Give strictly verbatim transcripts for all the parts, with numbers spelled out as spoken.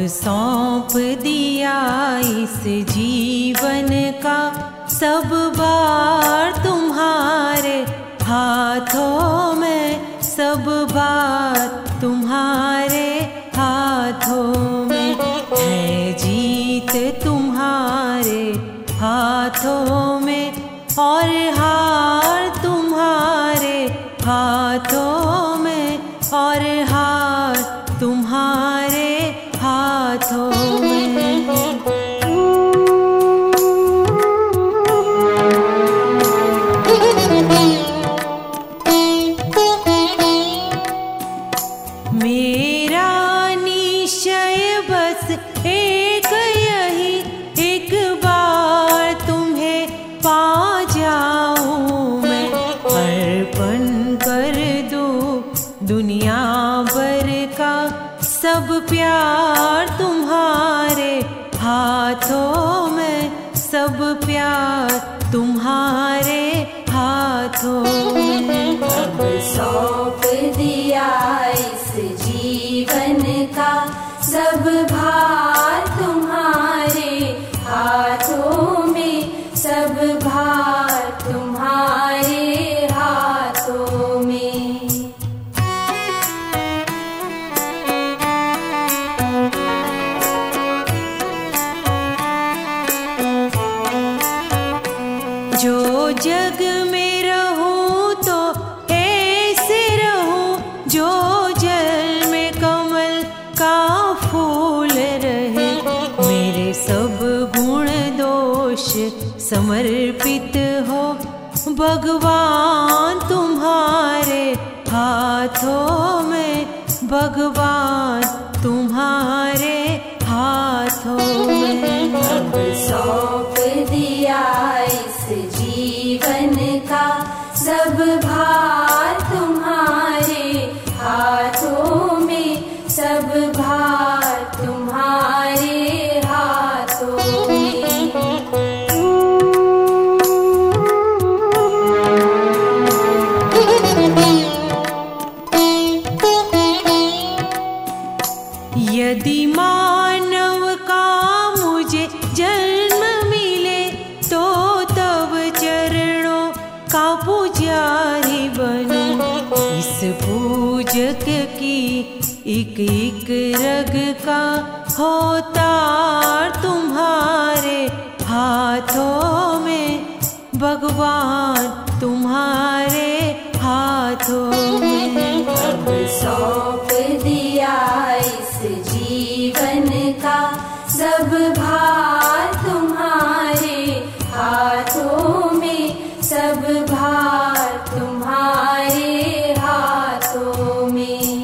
सौंप दिया इस जीवन का सब बार तुम्हारे हाथों में, सब बार तुम्हारे हाथों में। है जीत तुम्हारे हाथों में और हार तुम्हारे हाथों में, और हार तुम्हारे हाथों में। मेरा निश्चय बस एक यही, एक बार तुम्हें पा जाऊं मैं, अर्पण कर दूं दुनिया भर का सब प्यार तुम्हारे हाथों में, सब प्यार तुम्हारे हाथों में। अब सौंप दिया इस जीवन का सब भार तुम्हारे हाथों में, सब भार तुम्हारे हाथों में। जो जग में रहूं तो ऐसे रहूं, जो जल में कमल का फूल रहे। मेरे सब गुण दोष समर्पित हो भगवान तुम्हारे हाथों में, भगवान तुम्हारे हाथों में। अब सौंप दिया इस जीवन का सब भार तुम्हारे हाथों में, सब भार तुम्हारे हाथों में। यदि मानव का मुझे जन्म मिले तो तब चरणों का पुजारी बनूं। इस पूजक की एक एक रग का होतार तुम्हारे हाथों में, भगवान तुम्हारे हाथों में। अब सौंप दिया इस जीवन का सब भार तुम्हारे हाथों में, सब भार तुम्हारे हाथों में।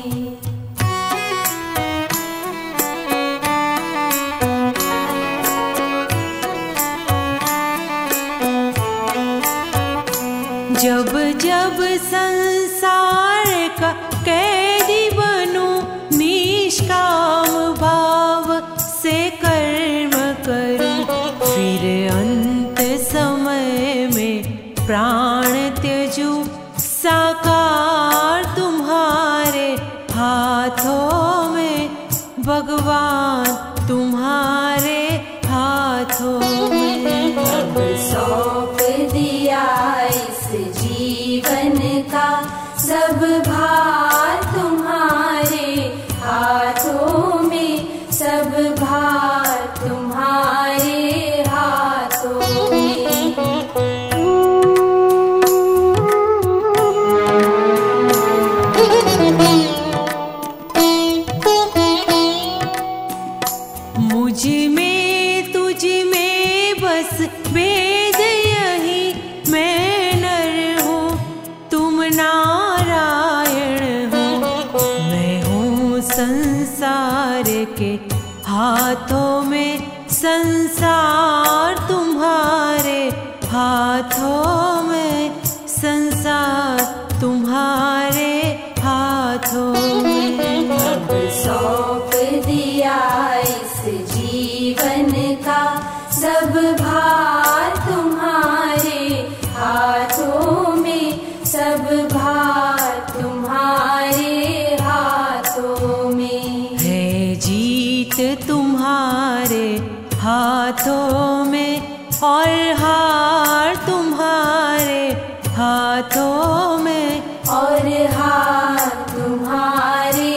जब जब संसार का कैदी बनूं, निष्काम भाव से कर्म करूं, फिर अंत समय में प्राण त्यजूं। साकार तुम्हारे हाथों में, भगवान तुम्हारे हाथों में। अब सौंप दिया इस जीवन का सब भार तुम्हारे हाथों में, सब भार तुम्हारे हाथों में। मुझ में तुझ में बस भेद यही, मैं नर हूँ तुम नारायण हो। मैं हूँ संसार के हाथों में, संसार तुम्हारे हाथों में, संसार तुम्हारे हाथों में। अब सौंप दिया इस जीवन का सब भार तुम्हारे हाथों में, सब भार तुम्हारे हाथों में। है जीत तुम हाथों में और हाथ तुम्हारे